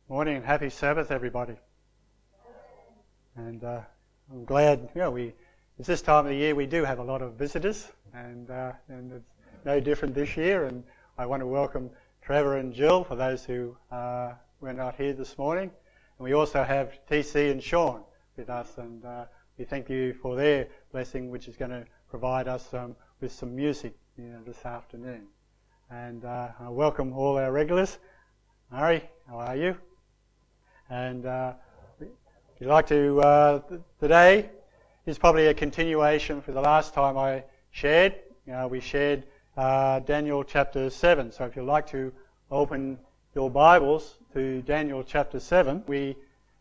Morning and happy Sabbath, everybody. And I'm glad, it's this time of the year we do have a lot of visitors, and it's no different this year. And I want to welcome Trevor and Jill, for those who were not here this morning. And we also have TC and Sean with us, and we thank you for their blessing, which is going to provide us with some music this afternoon. And I welcome all our regulars. Murray, how are you? And we'd like to, today is probably a continuation for the last time I shared. We shared Daniel chapter 7. So if you'd like to open your Bibles to Daniel chapter 7, we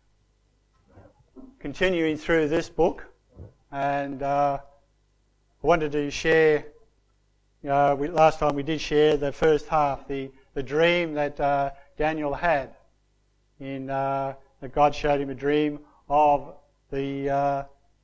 continuing through this book, and I wanted to share, last time we did share the first half, the dream that Daniel had. That God showed him a dream of the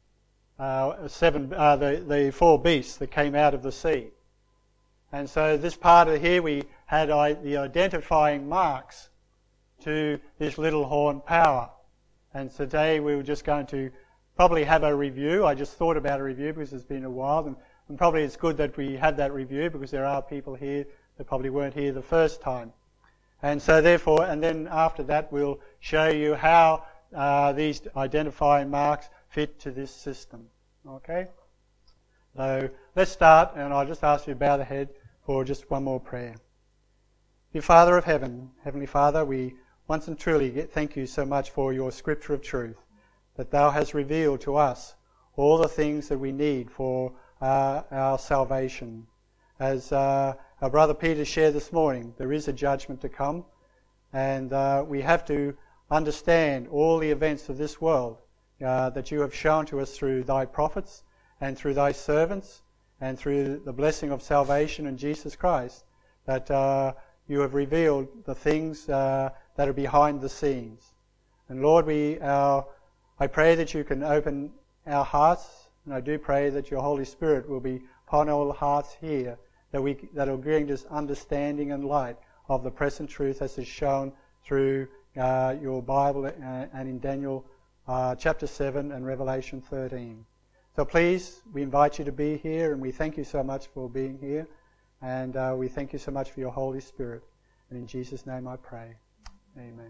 four beasts that came out of the sea. And so this part of here we had the identifying marks to this little horn power. And today we were just going to probably have a review. I just thought about a review because it's been a while, and probably it's good that we have that review because there are people here that probably weren't here the first time. And so therefore, and then after that we'll show you how these identifying marks fit to this system. Okay? So let's start, and I'll just ask you to bow the head for just one more prayer. Dear Father of Heaven, Heavenly Father, we once and truly thank you so much for your scripture of truth, that thou hast revealed to us all the things that we need for our salvation. As our brother Peter shared this morning, there is a judgment to come, and we have to understand all the events of this world that you have shown to us through thy prophets and through thy servants and through the blessing of salvation in Jesus Christ, that you have revealed the things that are behind the scenes. And Lord, I pray that you can open our hearts, and I do pray that your Holy Spirit will be upon all hearts here, that will bring this understanding and light of the present truth as is shown through your Bible and in Daniel chapter 7 and Revelation 13. So please, we invite you to be here, and we thank you so much for being here, and we thank you so much for your Holy Spirit. And in Jesus' name I pray. Amen.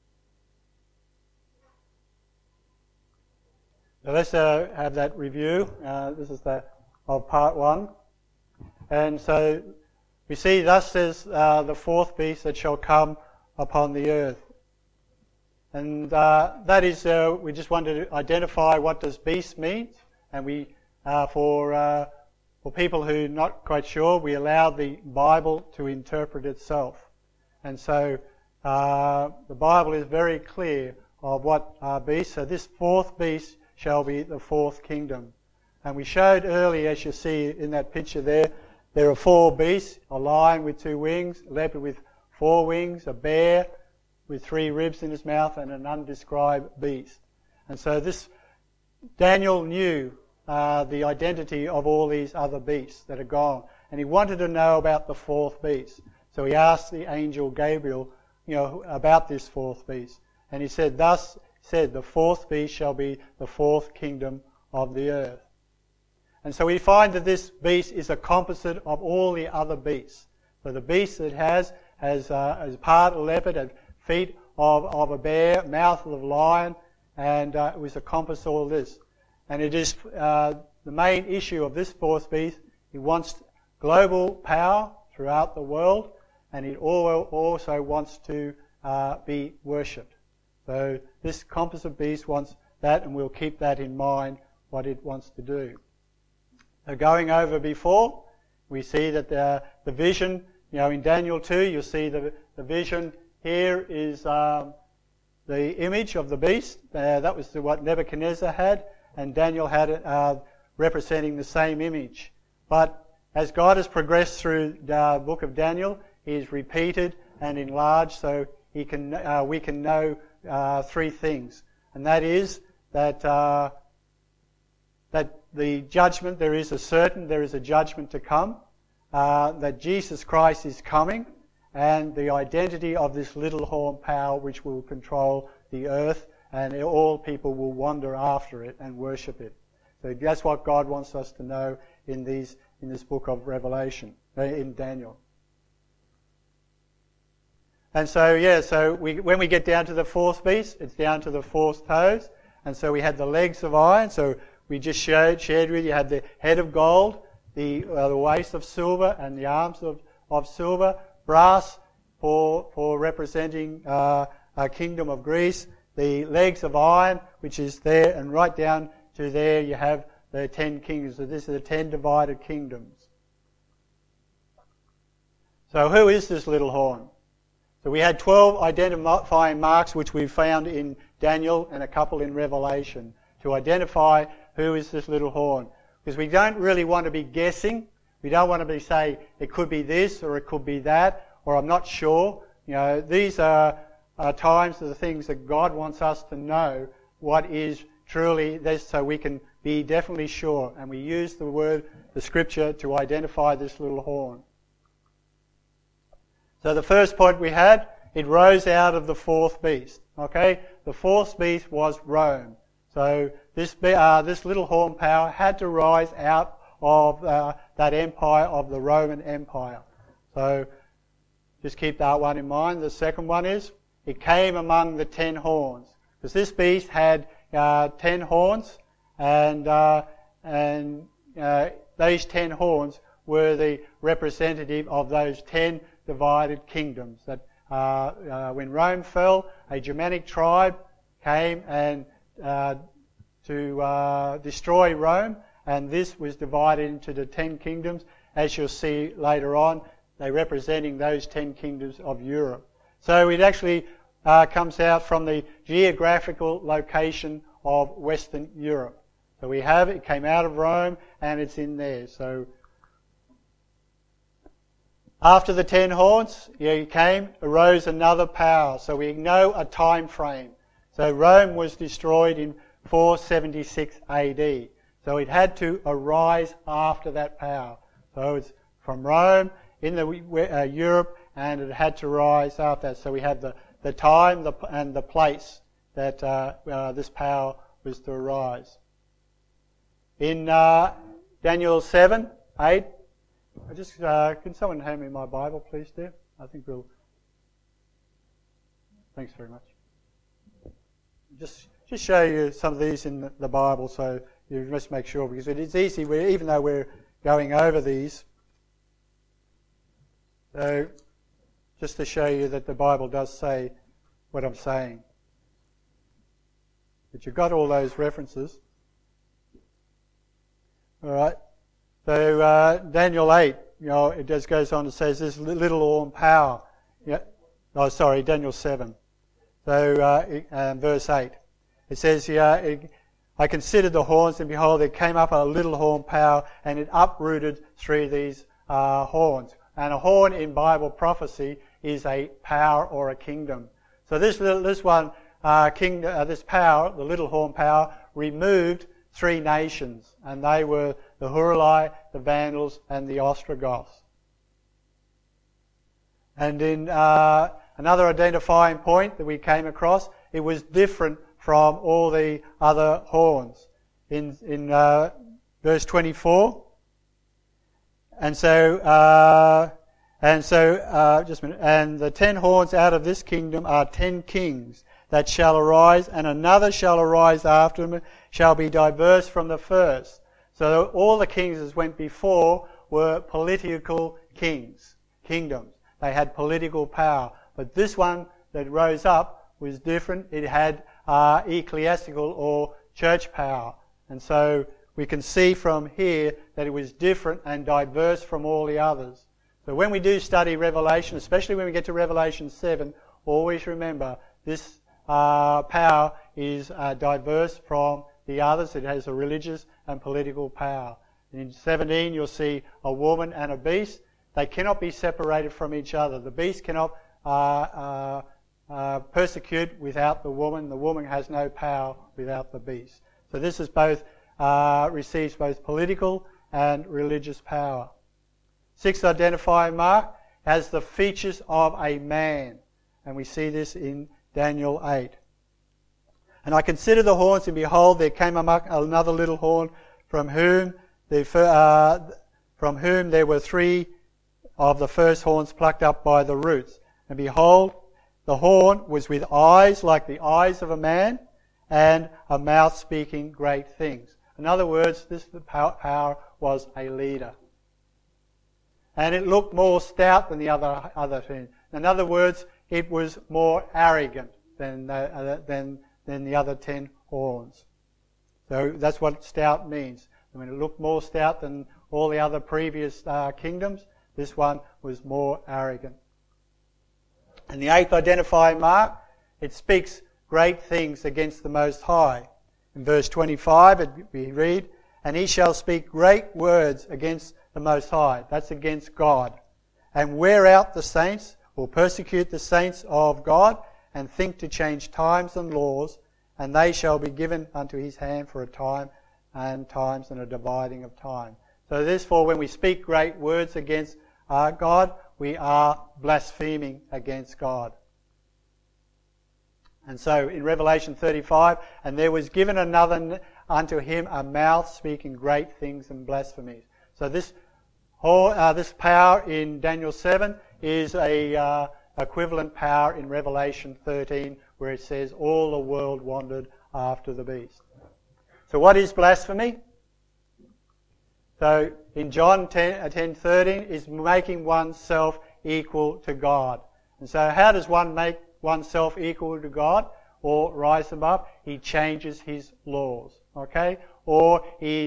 So let's have that review. This is of part 1. And so we see, thus says the fourth beast that shall come upon the earth. And that is, we just wanted to identify what does beast mean. And we, for people who are not quite sure, we allow the Bible to interpret itself. And so the Bible is very clear of what are beasts. So this fourth beast shall be the fourth kingdom. And we showed earlier, as you see in that picture there are four beasts: a lion with 2 wings, a leopard with 4 wings, a bear with 3 ribs in his mouth, and an undescribed beast. And so Daniel knew the identity of all these other beasts that are gone, and he wanted to know about the fourth beast. So he asked the angel Gabriel, about this fourth beast, and he said, "Thus said, the fourth beast shall be the fourth kingdom of the earth." And so we find that this beast is a composite of all the other beasts. So the beast that has part of a leopard, has feet of a bear, mouth of a lion, and it was a compass of all this. And it is the main issue of this fourth beast. He wants global power throughout the world, and it also wants to be worshipped. So this composite beast wants that, and we'll keep that in mind, what it wants to do. Going over before, we see that the vision, in Daniel 2, you'll see the vision here is the image of the beast. That was what Nebuchadnezzar had, and Daniel had it representing the same image. But as God has progressed through the book of Daniel, he is repeated and enlarged, so we can know 3 things. And that is that the judgment, there is a judgment to come, that Jesus Christ is coming, and the identity of this little horn power which will control the earth, and all people will wander after it and worship it. So that's what God wants us to know in this book of Revelation, in Daniel. And so, when we get down to the fourth beast, it's down to the fourth toes. And so we had the legs of iron. So we just shared with you, had the head of gold, the waist of silver, and the arms of silver. Brass for representing a kingdom of Greece. The legs of iron, which is there, and right down to there you have the 10 kingdoms. So this is the 10 divided kingdoms. So who is this little horn? So we had 12 identifying marks which we found in Daniel and a couple in Revelation to identify who is this little horn. Because we don't really want to be guessing. We don't want to be say it could be this or it could be that or I'm not sure. These are times of the things that God wants us to know what is truly this, so we can be definitely sure. And we use the scripture to identify this little horn. So the first point we had, it rose out of the fourth beast. Okay, the fourth beast was Rome. So this little horn power had to rise out of that empire of the Roman Empire. So just keep that one in mind. The second one is, it came among the 10 horns. Because this beast had 10 horns, and these 10 horns were the representative of those 10 divided kingdoms. That when Rome fell, a Germanic tribe came and to destroy Rome, and this was divided into the 10 kingdoms. As you'll see later on, they're representing those 10 kingdoms of Europe. So it actually comes out from the geographical location of Western Europe. So we have it came out of Rome and it's in there. So after the 10 horns, arose another power. So we know a time frame. So Rome was destroyed in 476 AD. So it had to arise after that power. So it's from Rome in the Europe, and it had to rise after that. So we have the time and the place that this power was to arise. In Daniel 7, 8, can someone hand me my Bible, please, dear? I think we'll... Thanks very much. Just show you some of these in the Bible, so you must make sure, because it is easy, even though we're going over these. So, just to show you that the Bible does say what I'm saying. But you've got all those references. Alright. So, Daniel 8, it just goes on and says this little horn power. Daniel 7. So, verse 8. It says here, I considered the horns, and behold, there came up a little horn power, and it uprooted 3 of these horns. And a horn in Bible prophecy is a power or a kingdom. So this power, the little horn power, removed 3 nations, and they were the Huruli, the Vandals, and the Ostrogoths. And in another identifying point that we came across, it was different from all the other horns. In verse 24. And the 10 horns out of this kingdom are 10 kings that shall arise, and another shall arise after them, shall be diverse from the first. So all the kings that went before were political kingdoms. They had political power. But this one that rose up was different. It had ecclesiastical or church power. And so we can see from here that it was different and diverse from all the others. So when we do study Revelation, especially when we get to Revelation 7, always remember this power is diverse from the others. It has a religious and political power. And in 17 you'll see a woman and a beast. They cannot be separated from each other. The beast cannot persecute without the woman. The woman has no power without the beast. So this is receives both political and religious power. 6th identifying mark, has the features of a man. And we see this in Daniel 8. And I considered the horns, and behold, there came another little horn, from whom there were 3 of the first horns plucked up by the roots. And behold, the horn was with eyes like the eyes of a man, and a mouth speaking great things. In other words, this power was a leader. And it looked more stout than the other thing. In other words, it was more arrogant than the other 10 horns. So that's what stout means. When it looked more stout than all the other previous kingdoms, this one was more arrogant. And the 8th identifying mark, it speaks great things against the Most High. In verse 25 we read, "And he shall speak great words against the Most High." That's against God. "And wear out the saints," or persecute the saints of God, "and think to change times and laws, and they shall be given unto his hand for a time and times and a dividing of time." So therefore, when we speak great words against God, we are blaspheming against God. And so in Revelation 35, "And there was given another unto him a mouth speaking great things and blasphemies." So this power in Daniel 7 is a equivalent power in Revelation 13, where it says, "All the world wandered after the beast." So what is blasphemy? So in John 10:13 is making oneself equal to God. And so how does one make oneself equal to God or rise above? He changes his laws, okay? Or he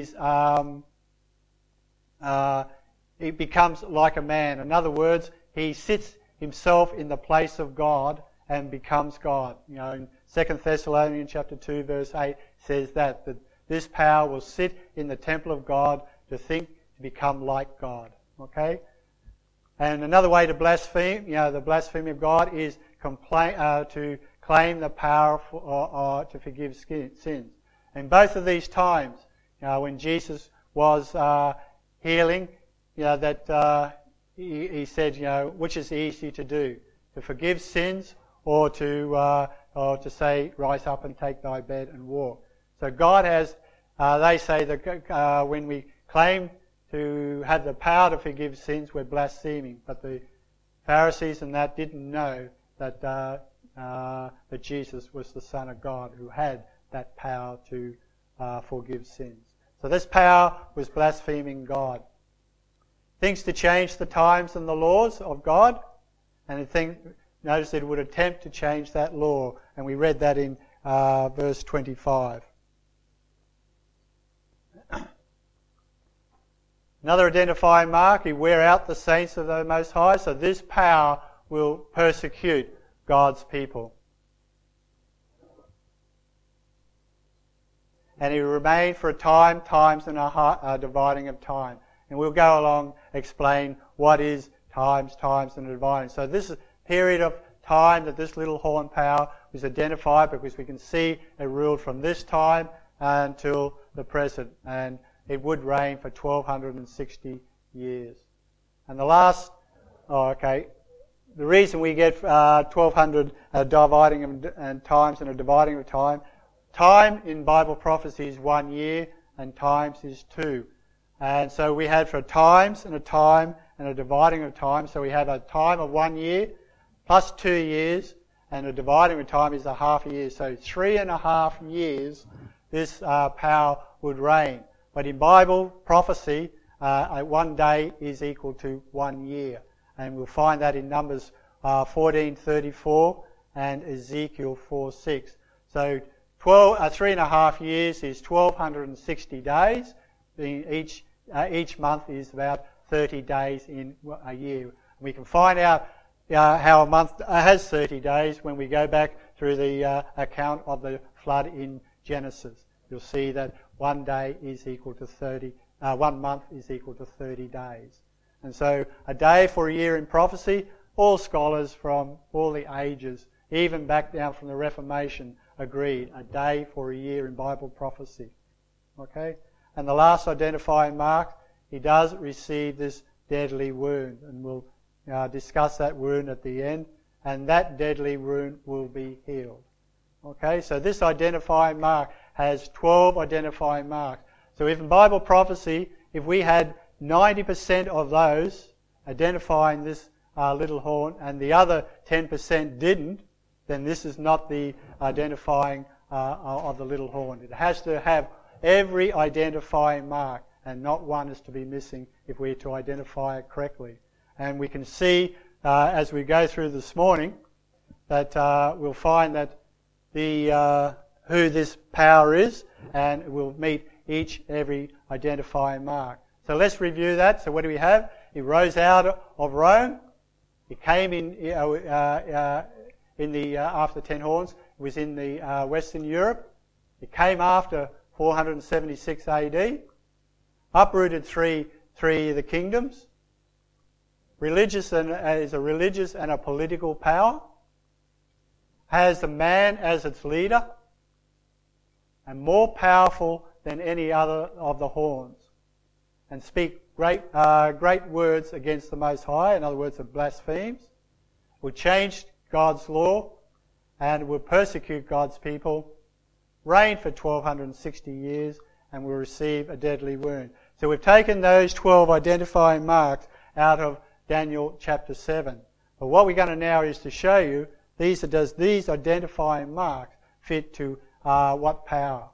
becomes like a man. In other words, he sits himself in the place of God and becomes God. You know, in 2 Thessalonians chapter 2 verse 8 says that this power will sit in the temple of God to think to become like God. Okay? And another way to blaspheme, the blasphemy of God is to claim the power to forgive sins. And both of these times, when Jesus was healing, he said, which is easy to do, to forgive sins or to say, "Rise up and take thy bed and walk." So God has, they say that when we claim to have the power to forgive sins, we're blaspheming. But the Pharisees and that didn't know that Jesus was the Son of God who had that power to forgive sins. So this power was blaspheming God. Things to change the times and the laws of God, and notice it would attempt to change that law, and we read that in verse 25. Another identifying mark, he wear out the saints of the Most High, so this power will persecute God's people. And he will remain for a time, times and a dividing of time. And we'll go along explain what is times and a dividing. So this is a period of time that this little horn power was identified, because we can see it ruled from this time until the present. And it would reign for 1260 years. And the reason we get 1200 dividing and times and a dividing of time in Bible prophecy is 1 year and times is 2. And so we had for times and a time and a dividing of time. So we have a time of 1 year plus 2 years, and a dividing of time is a half a year. So 3.5 years this power would reign. But in Bible prophecy, 1 day is equal to 1 year. And we'll find that in Numbers 14:34 and Ezekiel 4:6. So 3.5 years is 1260 days. Each month is about 30 days in a year. We can find out how a month has 30 days when we go back through the account of the flood in Genesis. You'll see that 1 day is equal to 1 month is equal to 30 days. And so a day for a year in prophecy, all scholars from all the ages, even back down from the Reformation, agreed. A day for a year in Bible prophecy. Okay? And the last identifying mark, he does receive this deadly wound. And we'll discuss that wound at the end, and that deadly wound will be healed. Okay, so this identifying mark has 12 identifying marks. So if in Bible prophecy, if we had 90% of those identifying this little horn and the other 10% didn't, then this is not the identifying of the little horn. It has to have every identifying mark, and not one is to be missing if we're to identify it correctly. And we can see as we go through this morning that we'll find that who this power is, and we'll meet each every identifying mark. So let's review that. So what do we have? It rose out of Rome. It came in the after 10 horns. It was in the Western Europe. It came after 476 AD. Uprooted three of the kingdoms. Is a religious and a political power. Has a man as its leader. And more powerful than any other of the horns. And speak great words against the Most High. In other words, it blasphemes. Will change God's law and will persecute God's people. Reign for 1260 years and will receive a deadly wound. So we've taken those 12 identifying marks out of Daniel chapter 7. But what we're going to now is to show you does these identifying marks fit to what power?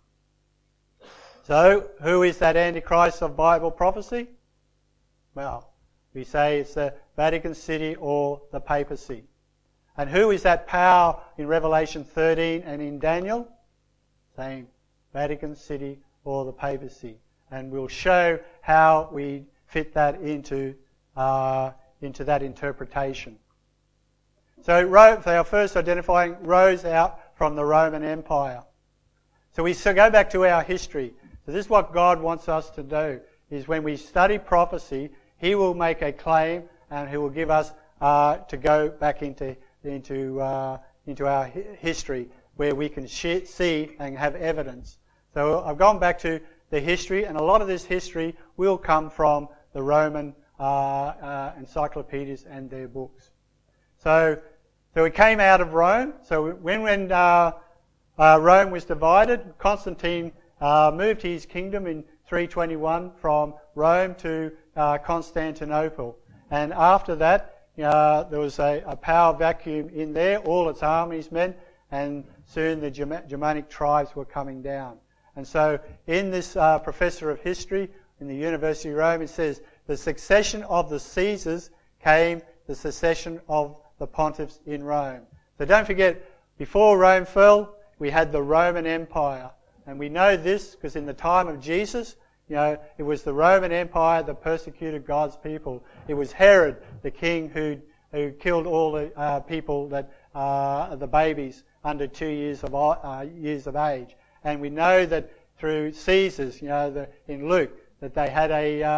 So, who is that Antichrist of Bible prophecy? Well, we say it's the Vatican City or the papacy. And who is that power in Revelation 13 and in Daniel? Same, Vatican City or the papacy. And we'll show how we fit that into that interpretation. So our first identifying rose out from the Roman Empire. So we go back to our history. So this is what God wants us to do, is when we study prophecy, He will make a claim and He will give us to go back into our history where we can see and have evidence. So I've gone back to the history, and a lot of this history will come from the Roman encyclopedias and their books. So it came out of Rome. So when Rome was divided, Constantine moved his kingdom in 321 from Rome to Constantinople. And after that, there was a power vacuum in there. All its armies met, and soon the Germanic tribes were coming down. And so in this professor of history in the University of Rome, it says, the succession of the Caesars came the succession of the pontiffs in Rome. So don't forget, before Rome fell, we had the Roman Empire. And we know this because in the time of Jesus, it was the Roman Empire that persecuted God's people. It was Herod, the king, who killed all the people the babies under 2 years of age. And we know that through Caesars, in Luke, that they had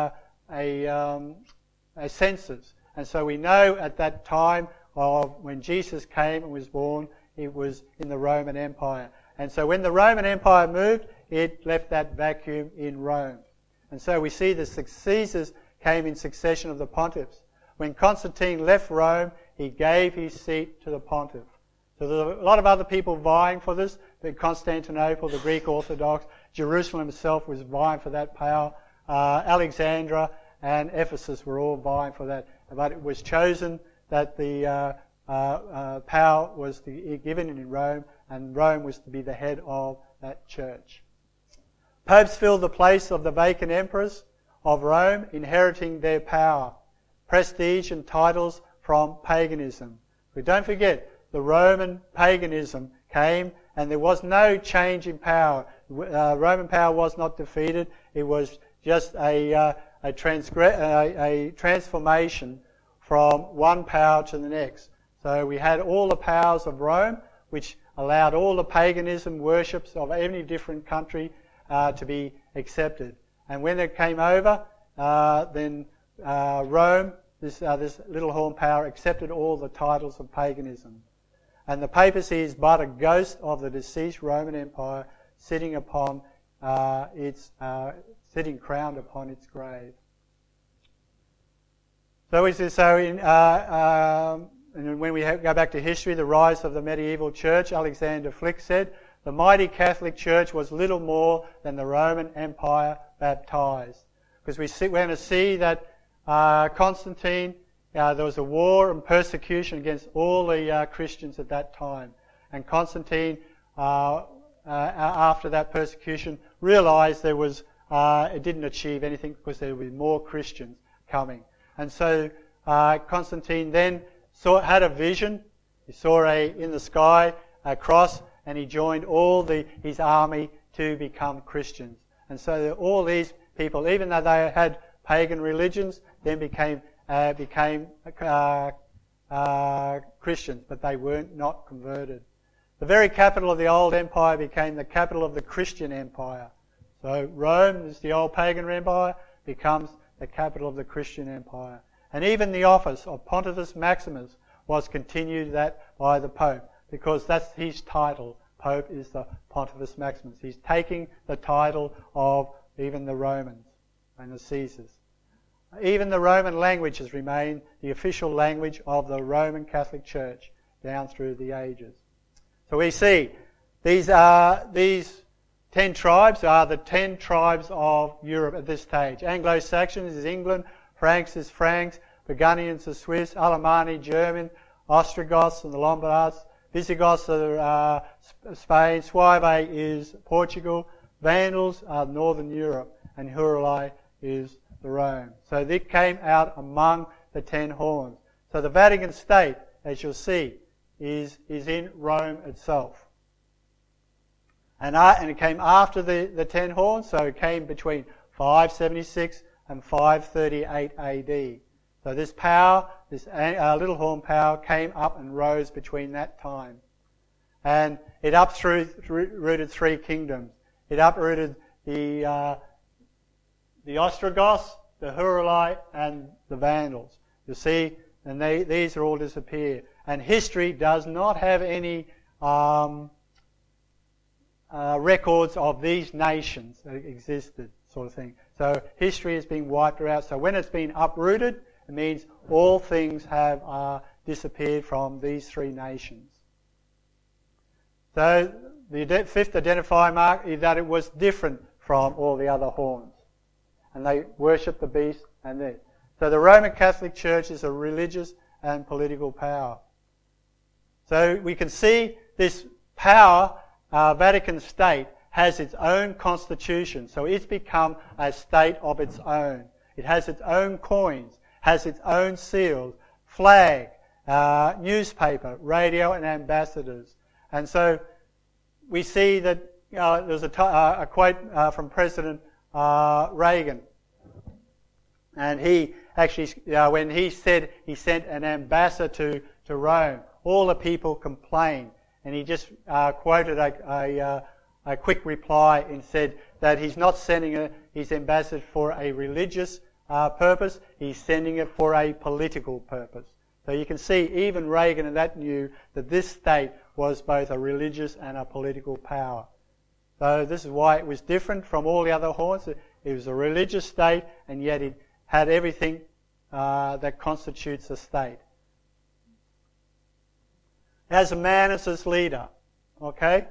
a census. And so we know at that time of when Jesus came and was born, it was in the Roman Empire. And so when the Roman Empire moved, it left that vacuum in Rome. And so we see the Caesars came in succession of the pontiffs. When Constantine left Rome, he gave his seat to the pontiff. So there's a lot of other people vying for this. Constantinople, the Greek Orthodox, Jerusalem itself was vying for that power. Alexandria and Ephesus were all vying for that. But it was chosen that the power was given in Rome, and Rome was to be the head of that church. Popes filled the place of the vacant emperors of Rome, inheriting their power, prestige and titles from paganism. But don't forget, the Roman paganism came and there was no change in power. Roman power was not defeated. It was just a transformation from one power to the next. So we had all the powers of Rome, which allowed all the paganism worships of any different country to be accepted. And when it came over, then Rome, this little horn power, accepted all the titles of paganism. And the papacy is but a ghost of the deceased Roman Empire sitting crowned upon its grave. So and when we go back to history, the rise of the medieval church, Alexander Flick said, the mighty Catholic Church was little more than the Roman Empire baptized. Because we're going to see that Constantine, there was a war and persecution against all the Christians at that time. And Constantine, after that persecution, realized it didn't achieve anything because there would be more Christians coming. And so Constantine then had a vision. He saw in the sky a cross, and he joined his army to become Christians. And so all these people, even though they had pagan religions, then became Christians, but they weren't not converted. The very capital of the old empire became the capital of the Christian empire. So Rome is the old pagan empire, becomes the capital of the Christian empire. And even the office of Pontifex Maximus was continued by the Pope, because that's his title. Pope is the Pontifex Maximus. He's taking the title of even the Romans and the Caesars. Even the Roman language has remained the official language of the Roman Catholic Church down through the ages. So we see these 10 tribes are the 10 tribes of Europe at this stage. Anglo-Saxons is England, Franks is Franks, Burgundians are Swiss, Alemanni, German, Ostrogoths and the Lombards, Visigoths are Spain, Suevi is Portugal, Vandals are Northern Europe, and Heruli is the Rome. So they came out among the 10 horns. So the Vatican State, as you'll see, is in Rome itself. And it came after the 10 horns, so it came between 576 and 538 AD. So this power, this little horn power, came up and rose between that time. And it uprooted 3 kingdoms. It uprooted the Ostrogoths, the Heruli, and the Vandals. You see, and these are all disappeared. And history does not have any records of these nations that existed, sort of thing. So history has been wiped out. So when it's been uprooted, it means all things have disappeared from these 3 nations. So the fifth identifying mark is that it was different from all the other horns. And they worship the beast and this. So the Roman Catholic Church is a religious and political power. So we can see this power, Vatican State, has its own constitution. So it's become a state of its own. It has its own coins, has its own seals, flag, newspaper, radio, and ambassadors. And so we see that there's a quote from President Reagan. And he actually, when he said he sent an ambassador to Rome, all the people complained. And he just quoted a quick reply and said that he's not sending his ambassador for a religious purpose, he's sending it for a political purpose. So you can see even Reagan and that knew that this state was both a religious and a political power. So this is why it was different from all the other horns. It was a religious state, and yet it had everything that constitutes a state. It has a man as its leader, okay?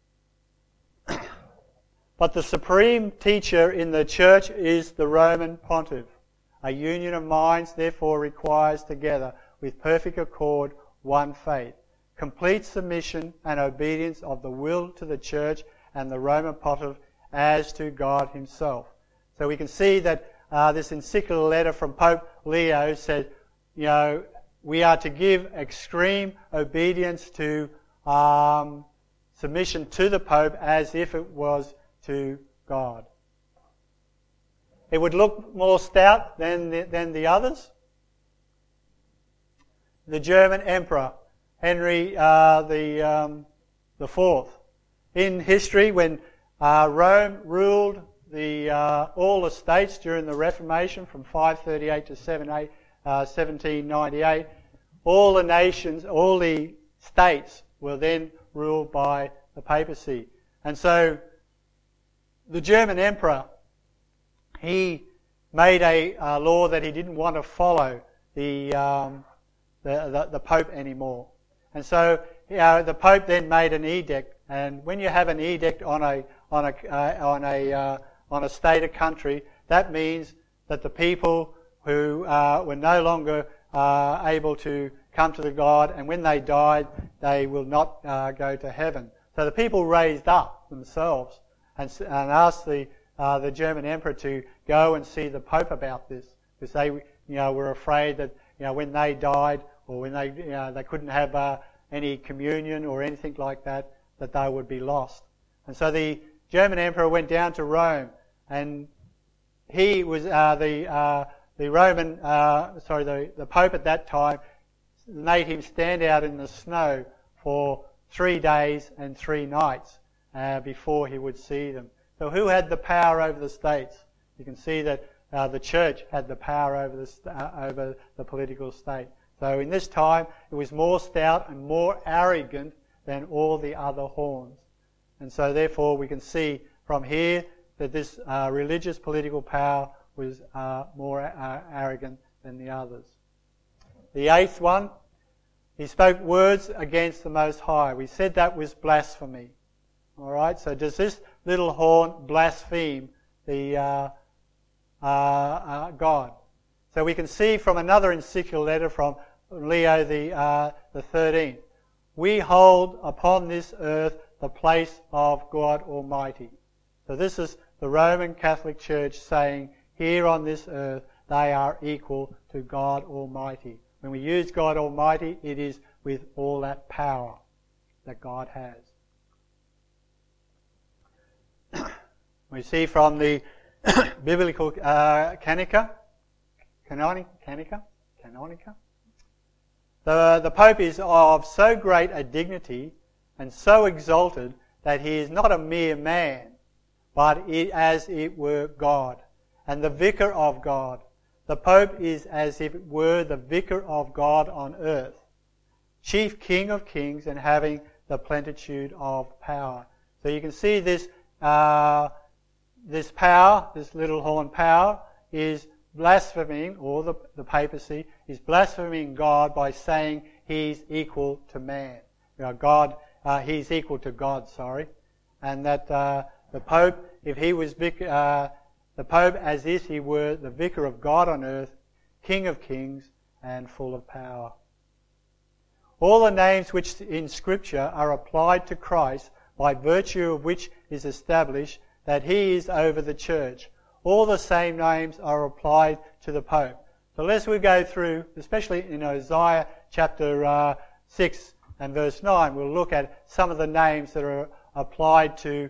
But the supreme teacher in the church is the Roman pontiff. A union of minds therefore requires together, with perfect accord, one faith, complete submission and obedience of the will to the church and the Roman pontiff as to God himself. So we can see that this encyclical letter from Pope Leo said, we are to give extreme obedience to submission to the Pope as if it was to God. It would look more stout than the others. The German Emperor, Henry the Fourth. In history, when Rome ruled all the states during the Reformation from 538 to 1798, all the nations, all the states were then ruled by the papacy. And so the German Emperor, he made a law that he didn't want to follow. the Pope anymore. And so the Pope then made an edict, and when you have an edict on a state or country, that means that the people who were no longer able to come to the God, and when they died, they will not go to heaven. So the people raised up themselves and asked the German Emperor to go and see the Pope about this, because they were afraid that when they died, or when they couldn't have any communion or anything like that, that they would be lost. And so the German Emperor went down to Rome, and he was the Pope at that time made him stand out in the snow for 3 days and 3 nights before he would see them. So who had the power over the states? You can see that the church had the power over the political state. So in this time, it was more stout and more arrogant than all the other horns. And so therefore we can see from here that this religious political power was more arrogant than the others. The 8th one, he spoke words against the Most High. We said that was blasphemy. All right, so does this little horn blaspheme the God? So we can see from another encyclical letter from Leo the 13th. We hold upon this earth the place of God Almighty. So this is the Roman Catholic Church saying, here on this earth they are equal to God Almighty. When we use God Almighty, it is with all that power that God has. We see from the Biblical Canonica. The Pope is of so great a dignity and so exalted that he is not a mere man, but as it were God, and the vicar of God. The Pope is as if it were the vicar of God on earth, chief king of kings and having the plenitude of power. So you can see this power, this little horn power, is blaspheming, or the papacy is blaspheming God by saying he's equal to man. He's equal to God, and that the Pope, if he was the Pope as if he were the vicar of God on earth, King of kings and full of power. All the names which in Scripture are applied to Christ, by virtue of which is established that he is over the church, all the same names are applied to the Pope. So as we go through, especially in Isaiah chapter 6 and verse 9, we'll look at some of the names that are applied to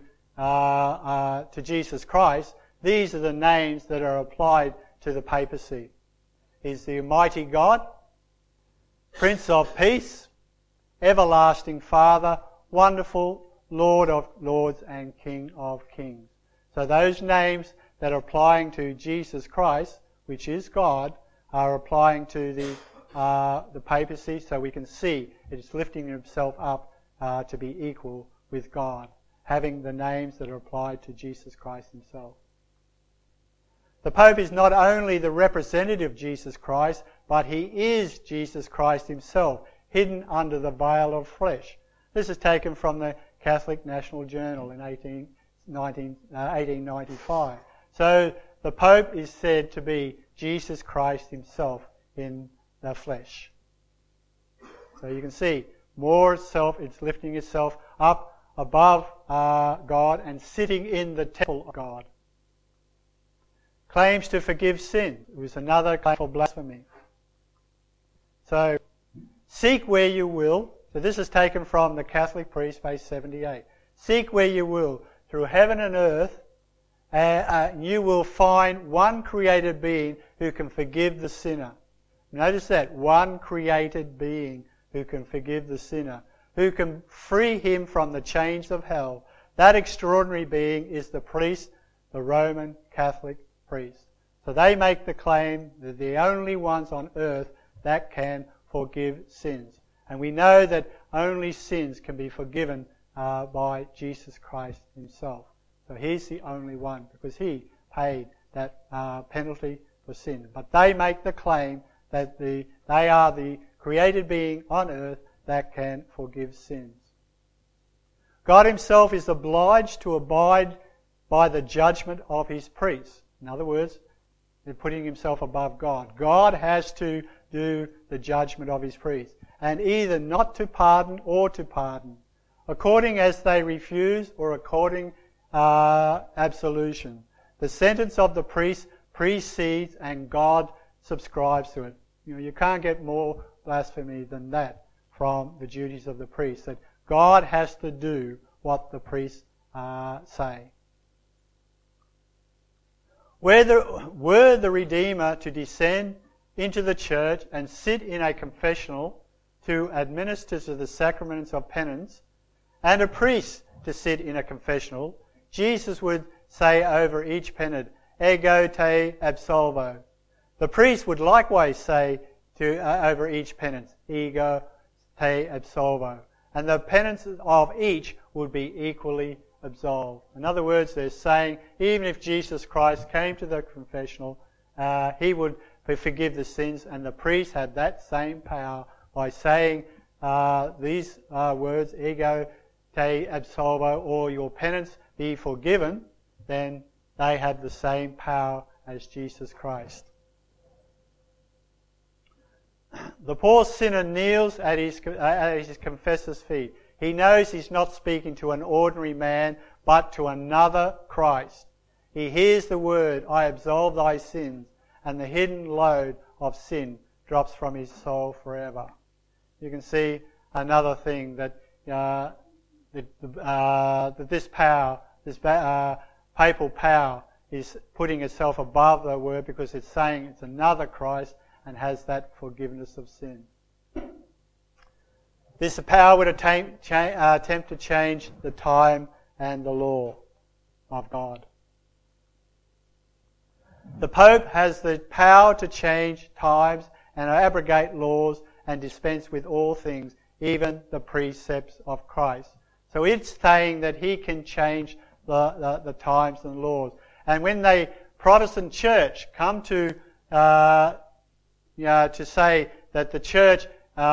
Jesus Christ. These are the names that are applied to the papacy. He's the Almighty God, Prince of Peace, Everlasting Father, Wonderful, Lord of Lords, and King of Kings. So those names that are applying to Jesus Christ, which is God, are applying to the papacy, so we can see it is lifting himself up to be equal with God, having the names that are applied to Jesus Christ himself. The Pope is not only the representative of Jesus Christ, but he is Jesus Christ himself, hidden under the veil of flesh. This is taken from the Catholic National Journal in 1895. So the Pope is said to be Jesus Christ himself in the flesh. So you can see more itself, it's lifting itself up above God and sitting in the temple of God. Claims to forgive sin. It was another claim for blasphemy. So, seek where you will. So this is taken from the Catholic Priest, page 78. Seek where you will. Through heaven and earth, you will find one created being who can forgive the sinner. Notice that, one created being who can forgive the sinner, who can free him from the chains of hell. That extraordinary being is the priest, the Roman Catholic priest. So they make the claim that they're the only ones on earth that can forgive sins. And we know that only sins can be forgiven by Jesus Christ himself. So he's the only one, because he paid that penalty for sin. But they make the claim that they are the created being on earth that can forgive sins. God himself is obliged to abide by the judgment of his priests. In other words, they're putting himself above God. God has to do the judgment of his priests, and either not to pardon or to pardon, according as they refuse or according absolution. The sentence of the priest precedes and God subscribes to it. You can't get more blasphemy than that from the duties of the priest, that God has to do what the priests say. Were the Redeemer to descend into the church and sit in a confessional to administer to the sacraments of penance, and a priest to sit in a confessional, Jesus would say over each penitent, ego te absolvo. The priest would likewise say over each penance, ego te absolvo. And the penance of each would be equally absolved. In other words, they're saying, even if Jesus Christ came to the confessional, he would forgive the sins, and the priest had that same power by saying these words, ego te absolvo, or your penance be forgiven, then they had the same power as Jesus Christ. The poor sinner kneels at his confessor's feet. He knows he's not speaking to an ordinary man, but to another Christ. He hears the word, I absolve thy sins, and the hidden load of sin drops from his soul forever. You can see another thing that this power, this papal power, is putting itself above the word, because it's saying it's another Christ and has that forgiveness of sin. This power would attempt to change the time and the law of God. The Pope has the power to change times and abrogate laws and dispense with all things, even the precepts of Christ. So it's saying that he can change the times and laws. And when the Protestant church come to say that the church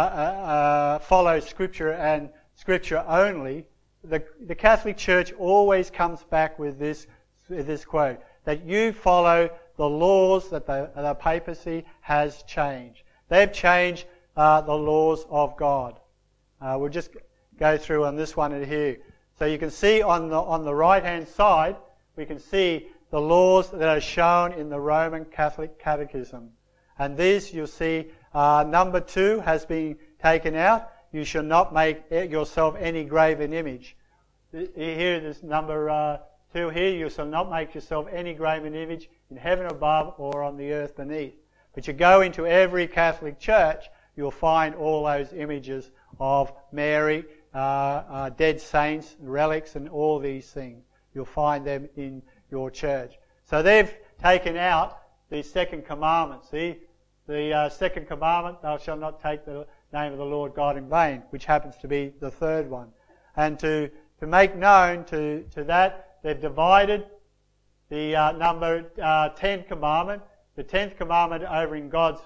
follows Scripture and Scripture only, the Catholic Church always comes back with this quote, that you follow the laws that the papacy has changed. They've changed the laws of God. We'll just go through on this one here. So you can see on the right-hand side, we can see the laws that are shown in the Roman Catholic Catechism. And these, you'll see, number 2 has been taken out. You shall not make yourself any graven image. Here, this number 2 here, you shall not make yourself any graven image in heaven above or on the earth beneath. But you go into every Catholic church, you'll find all those images of Mary, dead saints, relics, and all these things. You'll find them in your church. So they've taken out the second commandment. See, the second commandment, thou shalt not take the name of the Lord God in vain, which happens to be the third one. And to make known to that, they've divided the number 10 commandment, the 10th commandment over in God's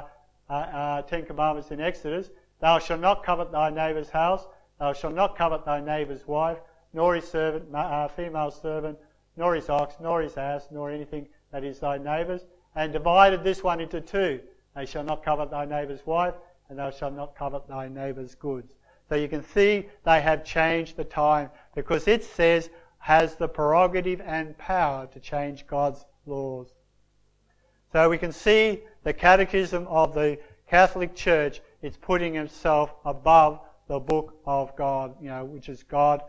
10 commandments in Exodus. Thou shalt not covet thy neighbour's house, thou shalt not covet thy neighbour's wife, nor his servant, female servant, nor his ox, nor his ass, nor anything that is thy neighbour's. And divided this one into 2. Thou shalt not covet thy neighbour's wife, and thou shalt not covet thy neighbour's goods. So you can see they have changed the time, because it says has the prerogative and power to change God's laws. So we can see the Catechism of the Catholic Church is putting itself above the book of God, which is God.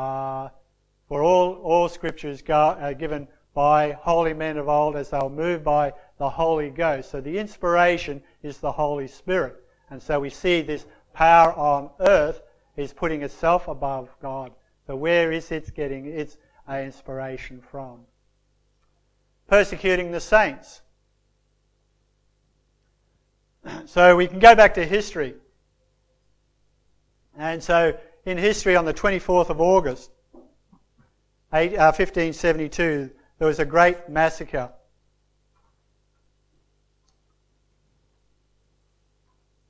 For all Scripture is given by holy men of old, as they were moved by the Holy Ghost. So the inspiration is the Holy Spirit. And so we see this power on earth is putting itself above God. So where is it getting its inspiration from? Persecuting the saints. So we can go back to history. And so in history, on the 24th of August, 1572, there was a great massacre.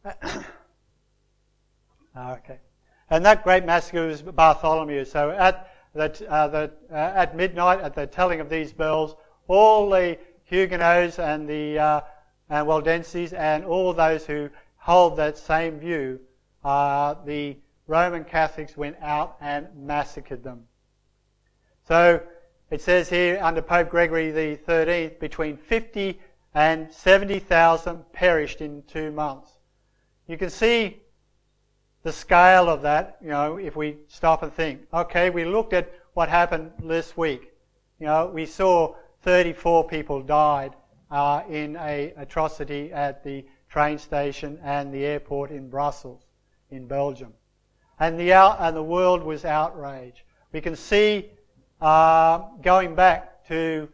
Okay. And that great massacre was Bartholomew. So at midnight, at the telling of these bells, all the Huguenots and the Waldenses and all those who hold that same view, the Roman Catholics went out and massacred them. So it says here under Pope Gregory XIII, between 50 and 70,000 perished in 2 months. You can see the scale of that, if we stop and think. Okay, we looked at what happened this week. We saw 34 people died in an atrocity at the train station and the airport in Brussels, in Belgium. And the world was outraged. We can see going back to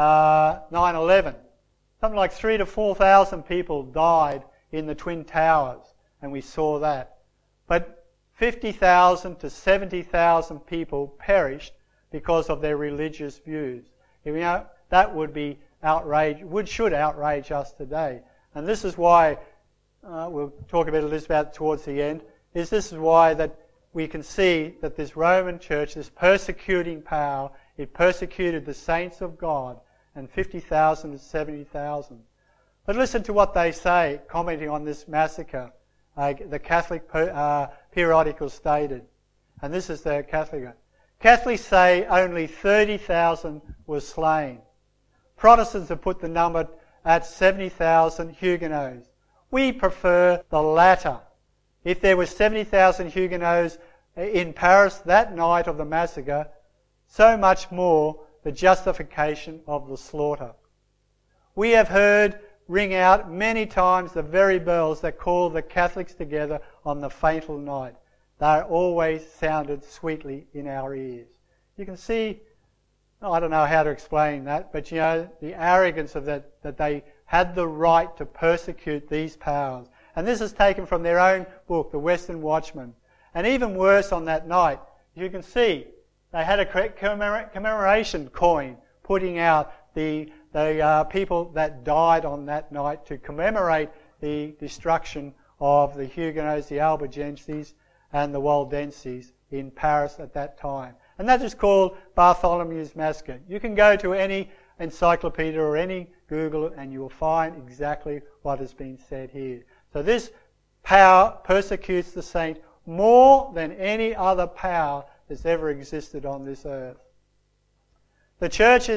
9/11, something like 3,000 to 4,000 people died in the Twin Towers, and we saw that. But 50,000 to 70,000 people perished because of their religious views. That would be should outrage us today. And this is why, we'll talk a bit of this about towards the end, this is why that we can see that this Roman Church, this persecuting power, it persecuted the saints of God, and 50,000 to 70,000. But listen to what they say, commenting on this massacre. The Catholic periodical stated, and this is the Catholic. Catholics say only 30,000 were slain. Protestants have put the number at 70,000 Huguenots. We prefer the latter. If there were 70,000 Huguenots in Paris that night of the massacre, so much more the justification of the slaughter. We have heard ring out many times the very bells that call the Catholics together on the fatal night. They are always sounded sweetly in our ears. You can see, I don't know how to explain that, but the arrogance of that they had the right to persecute these powers. And this is taken from their own book, The Western Watchman. And even worse, on that night, you can see they had a commemoration coin putting out the people that died on that night to commemorate the destruction of the Huguenots, the Albigenses, and the Waldenses in Paris at that time. And that is called Bartholomew's Massacre. You can go to any encyclopedia or any Google and you will find exactly what has been said here. So this power persecutes the saint more than any other power that's ever existed on this earth. The church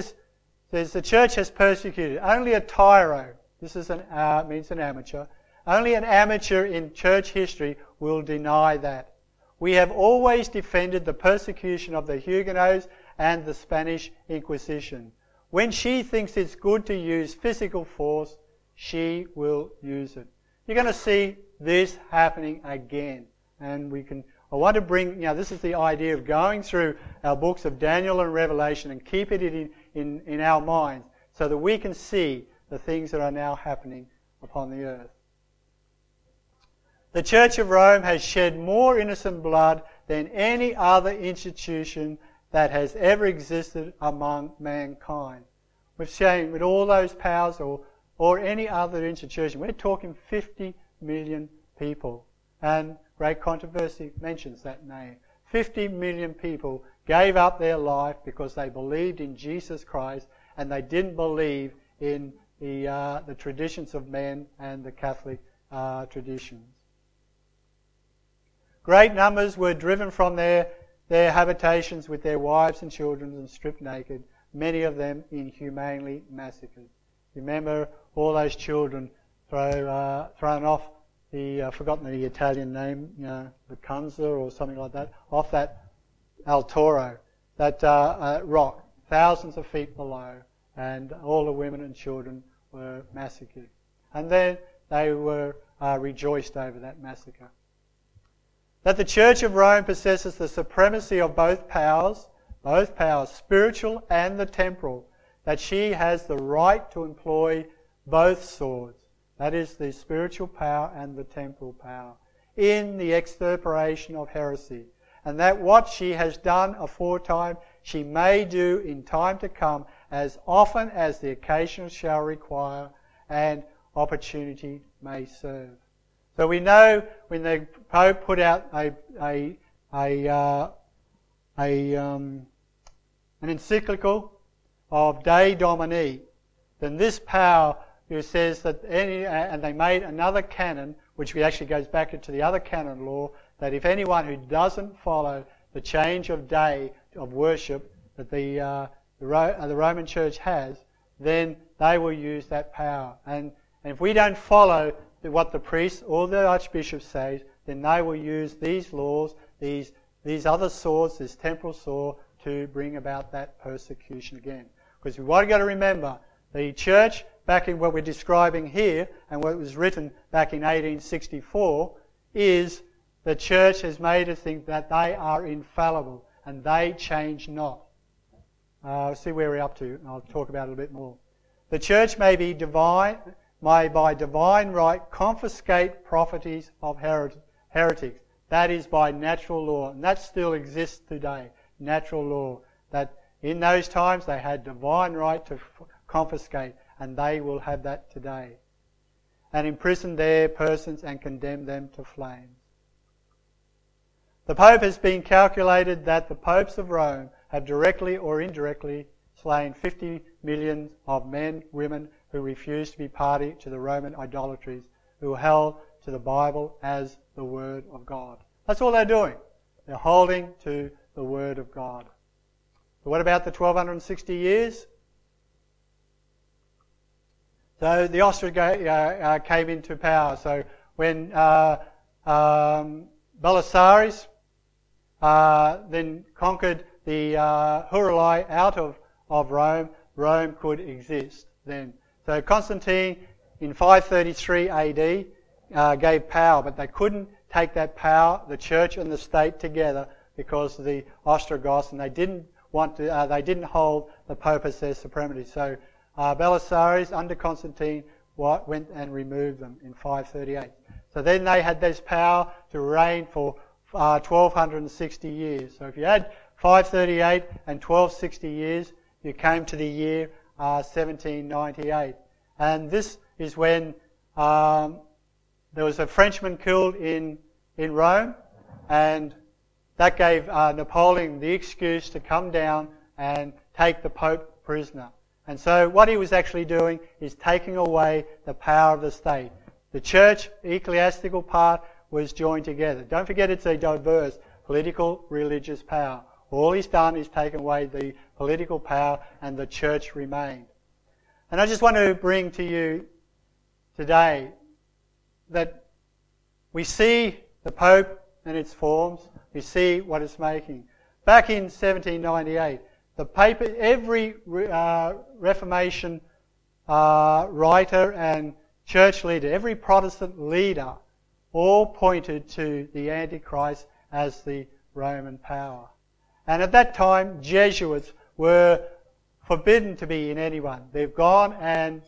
has persecuted. Only a tyro, this is means an amateur, only an amateur in church history will deny that. We have always defended the persecution of the Huguenots and the Spanish Inquisition. When she thinks it's good to use physical force, she will use it. You're going to see this happening again. And I want to bring, this is the idea of going through our books of Daniel and Revelation and keep it in our minds so that we can see the things that are now happening upon the earth. The Church of Rome has shed more innocent blood than any other institution that has ever existed among mankind. We're saying with all those powers or any other institution, we're talking 50 million people. And Great Controversy mentions that name. 50 million people gave up their life because they believed in Jesus Christ and they didn't believe in the traditions of men and the Catholic traditions. Great numbers were driven from their habitations with their wives and children and stripped naked, many of them inhumanely massacred. Remember all those children thrown off I've forgotten the Italian name, the Canza or something like that, off that El Toro, that rock, thousands of feet below, and all the women and children were massacred. And then they were rejoiced over that massacre. That the Church of Rome possesses the supremacy of both powers, spiritual and the temporal, that she has the right to employ both swords, that is the spiritual power and the temporal power, in the extirpation of heresy, and that what she has done aforetime she may do in time to come as often as the occasion shall require and opportunity may serve. So we know when the Pope put out an encyclical of Dei Domini, then this power who says that and they made another canon, which actually goes back into the other canon law, that if anyone who doesn't follow the change of day of worship that the Roman Church has, then they will use that power. And if we don't follow what the priests or the archbishop says, then they will use these laws, these other swords, this temporal sword, to bring about that persecution again. Because we've got to remember, the church, back in what we're describing here, and what was written back in 1864, is the church has made us think that they are infallible, and they change not. See where we're up to, and I'll talk about it a bit more. The church may by divine right confiscate properties of heretics. That is by natural law, and that still exists today, natural law. That in those times they had divine right to confiscate, and they will have that today. And imprison their persons and condemn them to flames. The Pope has been calculated that the popes of Rome have directly or indirectly slain 50 million of men, women who refused to be party to the Roman idolatries, who held to the Bible as the Word of God. That's all they're doing. They're holding to the Word of God. So what about the 1260 years? So the Ostrogoths came into power. So when Belisarius then conquered the Heruli out of Rome, Rome could exist then. So Constantine in 533 AD gave power, but they couldn't take that power, the church and the state together, because of the Ostrogoths, and they didn't hold the Pope as their supremacy. So Belisarius under Constantine went and removed them in 538. So then they had this power to reign for 1260 years. So if you add 538 and 1260 years, you came to the year 1798. And this is when there was a Frenchman killed in Rome, and that gave Napoleon the excuse to come down and take the Pope prisoner. And so what he was actually doing is taking away the power of the state. The church, the ecclesiastical part, was joined together. Don't forget it's a diverse political, religious power. All he's done is taken away the political power, and the church remained. And I just want to bring to you today that we see the Pope and its forms. We see what it's making. Back in 1798, the paper, every Reformation writer and church leader, every Protestant leader, all pointed to the Antichrist as the Roman power. And at that time, Jesuits were forbidden to be in anyone. They've gone and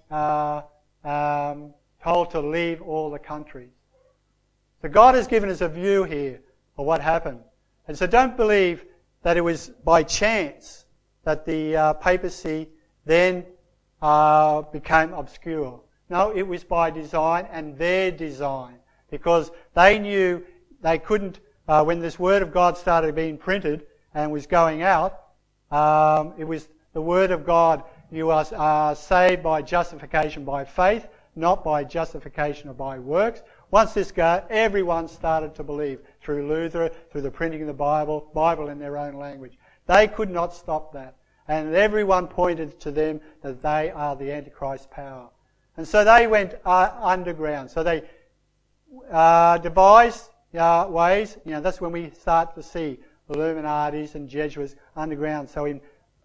told to leave all the countries. So God has given us a view here of what happened. And so don't believe that it was by chance that the papacy then became obscure. No, it was by design, and their design. Because they knew they couldn't, when this Word of God started being printed and was going out, it was the Word of God. You are saved by justification by faith, not by justification or by works. Once this got, everyone started to believe through Luther, through the printing of the Bible in their own language. They could not stop that. And everyone pointed to them that they are the Antichrist power. And so they went underground. So they devised ways. That's when we start to see Illuminatis and Jesuits underground. So in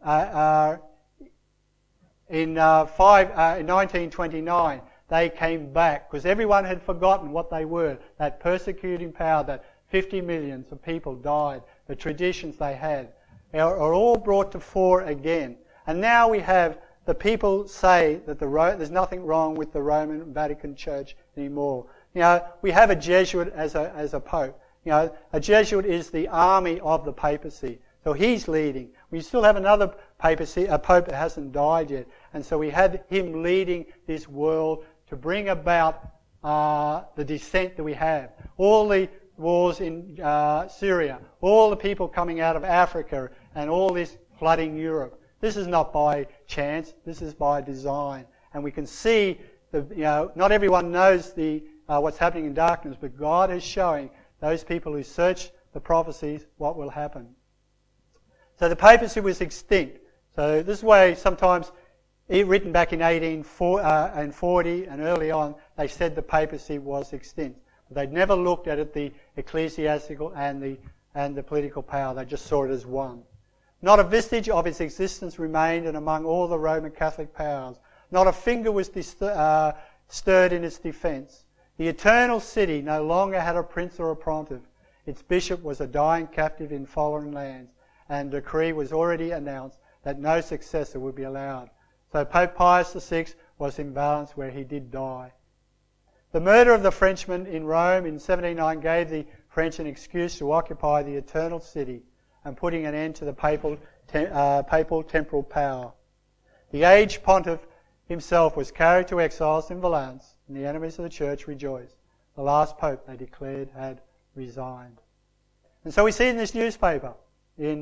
1929, they came back because everyone had forgotten what they were. That persecuting power, that 50 millions of people died, the traditions they had, are all brought to fore again. And now we have the people say that there's nothing wrong with the Roman Vatican Church anymore. We have a Jesuit as a pope. A Jesuit is the army of the papacy. So he's leading. We still have another papacy, a pope that hasn't died yet. And so we have him leading this world to bring about the descent that we have. All the wars in Syria, all the people coming out of Africa, and all this flooding Europe. This is not by chance. This is by design. And we can see not everyone knows what's happening in darkness, but God is showing those people who search the prophecies what will happen. So the papacy was extinct. So this way, sometimes, written back in 1840 and early on, they said the papacy was extinct. But they'd never looked at it, the ecclesiastical and the political power. They just saw it as one. Not a vestige of its existence remained, and among all the Roman Catholic powers, not a finger was stirred in its defence. The eternal city no longer had a prince or a pontiff. Its bishop was a dying captive in foreign lands, and a decree was already announced that no successor would be allowed. So Pope Pius VI was in balance where he did die. The murder of the Frenchman in Rome in 1709 gave the French an excuse to occupy the eternal city and putting an end to the papal temporal power. The aged pontiff himself was carried to exiles in Valence, and the enemies of the church rejoiced. The last pope, they declared, had resigned. And so we see in this newspaper in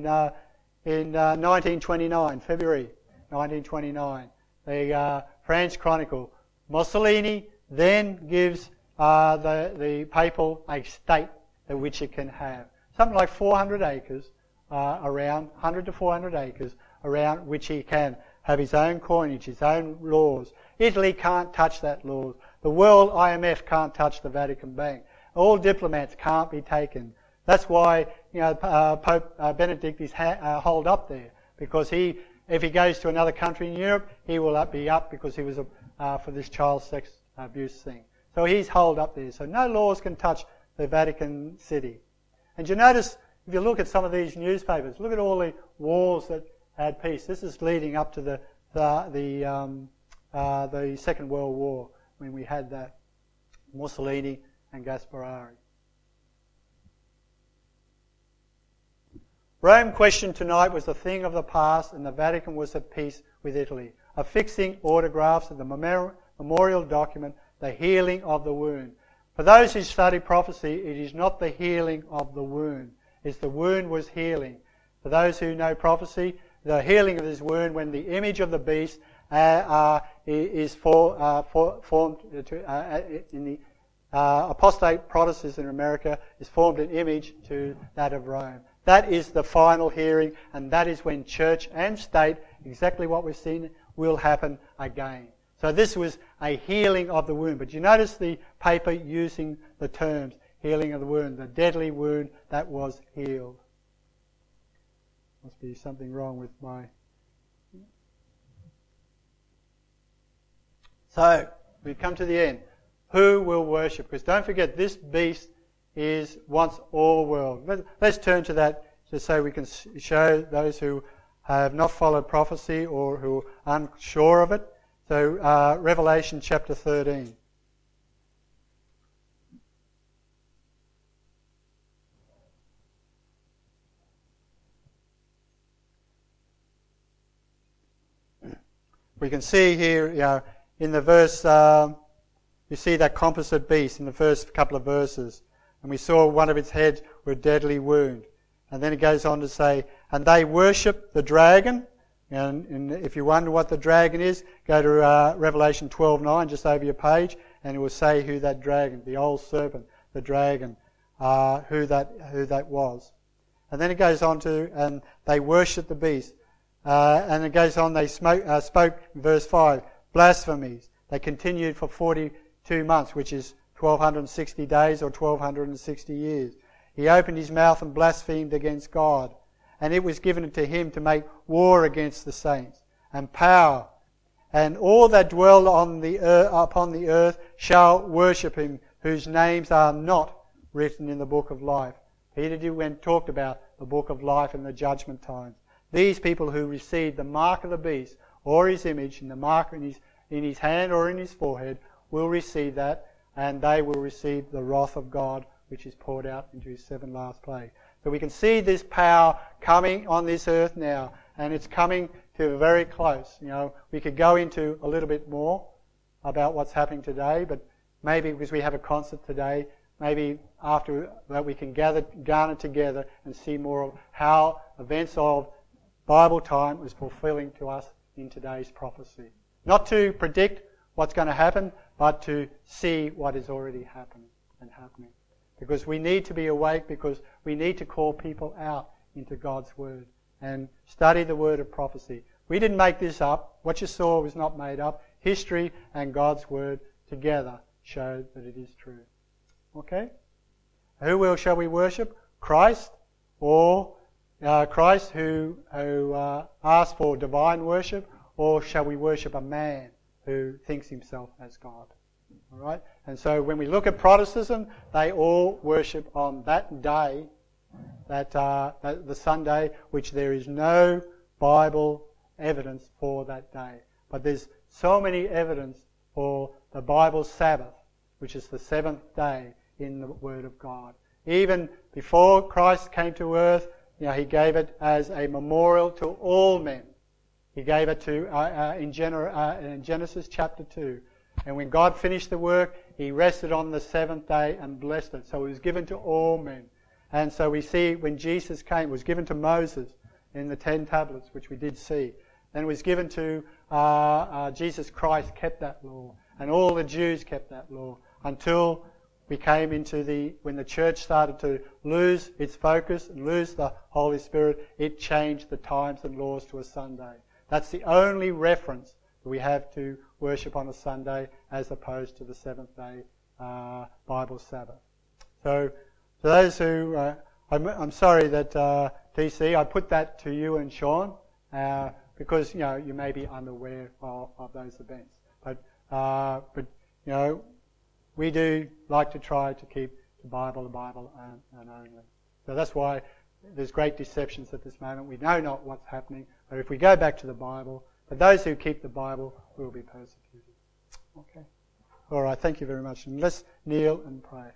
1929, February 1929, the France Chronicle, Mussolini then gives the papal a state at which it can have. Something like 400 acres around, 100 to 400 acres around which he can have his own coinage, his own laws. Italy can't touch that law. The World IMF can't touch the Vatican Bank. All diplomats can't be taken. That's why Pope Benedict is holed up there, because if he goes to another country in Europe, he will be up because he was for this child sex abuse thing. So he's holed up there. So no laws can touch the Vatican City. And you notice, if you look at some of these newspapers, look at all the wars that had peace. This is leading up to the Second World War, when we had that, Mussolini and Gasparri. Rome questioned tonight was a thing of the past, and the Vatican was at peace with Italy, affixing autographs of the memorial document, the healing of the wound. For those who study prophecy, it is not the healing of the wound. It's the wound was healing. For those who know prophecy, the healing of this wound, when the image of the beast is formed in the apostate Protestants in America, is formed an image to that of Rome. That is the final hearing, and that is when church and state, exactly what we've seen, will happen again. So this was a healing of the wound. But you notice the paper using the terms, healing of the wound, the deadly wound that was healed. Must be something wrong with my... So, we come to the end. Who will worship? Because don't forget, this beast is once all world. Let's turn to that just so we can show those who have not followed prophecy or who are unsure of it. So, Revelation chapter 13. We can see here, in the verse, you see that composite beast in the first couple of verses. And we saw one of its heads with a deadly wound. And then it goes on to say, and they worship the dragon. And if you wonder what the dragon is, go to Revelation 12:9, just over your page, and it will say who that dragon, the old serpent, the dragon, who that was. And then it goes on to, and they worship the beast. And it goes on, they spoke, in verse 5, blasphemies. They continued for 42 months, which is 1,260 days or 1,260 years. He opened his mouth and blasphemed against God. And it was given to him to make war against the saints. And power. And all that dwell upon the earth shall worship him, whose names are not written in the book of life. Peter talked about the book of life in the judgment times. These people who received the mark of the beast or his image and the mark in his hand or in his forehead will receive that, and they will receive the wrath of God, which is poured out into his 7 last plague. So we can see this power coming on this earth now, and it's coming to very close. We could go into a little bit more about what's happening today, but maybe because we have a concert today, maybe after that we can garner together and see more of how events of Bible time is fulfilling to us in today's prophecy. Not to predict what's going to happen, but to see what is already happening. Because we need to be awake, because we need to call people out into God's Word and study the word of prophecy. We didn't make this up. What you saw was not made up. History and God's Word together show that it is true. Okay? Who shall we worship? Christ, or Christ who asked for divine worship, or shall we worship a man who thinks himself as God? All right? And so when we look at Protestantism, they all worship on that day, the Sunday, which there is no Bible evidence for that day. But there's so many evidence for the Bible Sabbath, which is the seventh day in the Word of God. Even before Christ came to earth, he gave it as a memorial to all men. He gave it to in Genesis chapter 2. And when God finished the work, He rested on the seventh day and blessed it. So it was given to all men. And so we see when Jesus came, it was given to Moses in the 10 tablets, which we did see. Then it was given to Jesus Christ, kept that law. And all the Jews kept that law until we came into when the church started to lose its focus and lose the Holy Spirit, it changed the times and laws to a Sunday. That's the only reference that we have to worship on a Sunday as opposed to the seventh day Bible Sabbath. So for those who, I'm sorry that TC, I put that to you and Sean because you may be unaware of those events. But we do like to try to keep the Bible and only. So that's why there's great deceptions at this moment. We know not what's happening, but if we go back to the Bible, but those who keep the Bible will be persecuted. Okay. All right, thank you very much. And let's kneel and pray.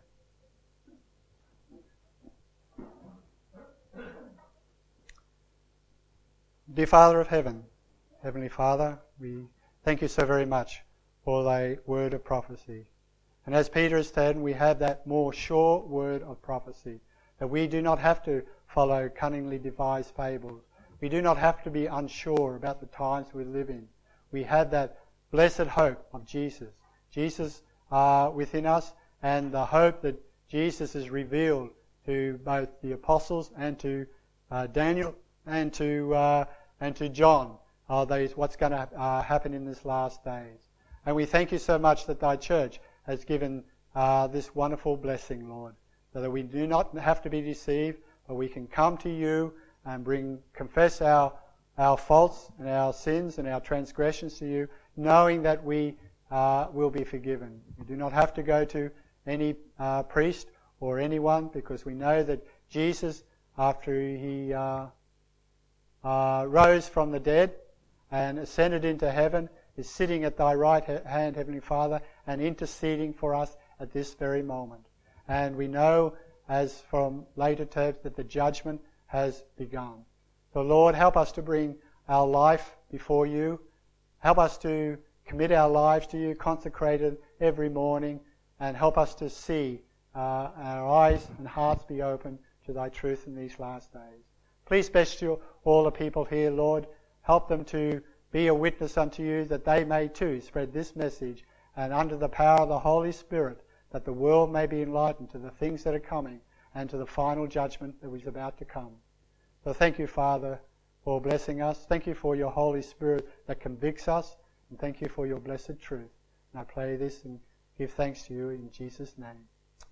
Dear Father of Heaven, Heavenly Father, we thank you so very much for thy word of prophecy. And as Peter has said, we have that more sure word of prophecy, that we do not have to follow cunningly devised fables. We do not have to be unsure about the times we live in. We have that blessed hope of Jesus. Jesus within us, and the hope that Jesus is revealed to both the apostles and to Daniel and to John. What's going to happen in this last days. And we thank you so much that thy church has given this wonderful blessing, Lord, so that we do not have to be deceived, but we can come to you and confess our faults and our sins and our transgressions to you, knowing that we will be forgiven. We do not have to go to any priest or anyone, because we know that Jesus, after he rose from the dead and ascended into heaven, is sitting at thy right hand, Heavenly Father, and interceding for us at this very moment. And we know, as from later texts, that the judgment has begun. So Lord, help us to bring our life before you. Help us to commit our lives to you, consecrated every morning, and help us to see our eyes and hearts be open to thy truth in these last days. Please bless all the people here, Lord. Help them to be a witness unto you, that they may too spread this message, and under the power of the Holy Spirit, that the world may be enlightened to the things that are coming and to the final judgment that is about to come. So thank you, Father, for blessing us. Thank you for your Holy Spirit that convicts us, and thank you for your blessed truth. And I pray this and give thanks to you in Jesus' name.